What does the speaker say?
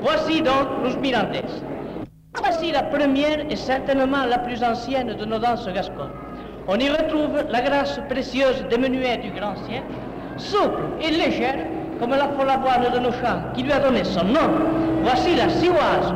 Voici donc los Mirandes. Voici la première et certainement la plus ancienne de nos danses gasconnes. On y retrouve la grâce précieuse des menuets du grand siècle, souple et légère comme la folle avoine de nos champs qui lui a donné son nom. Voici la siroise.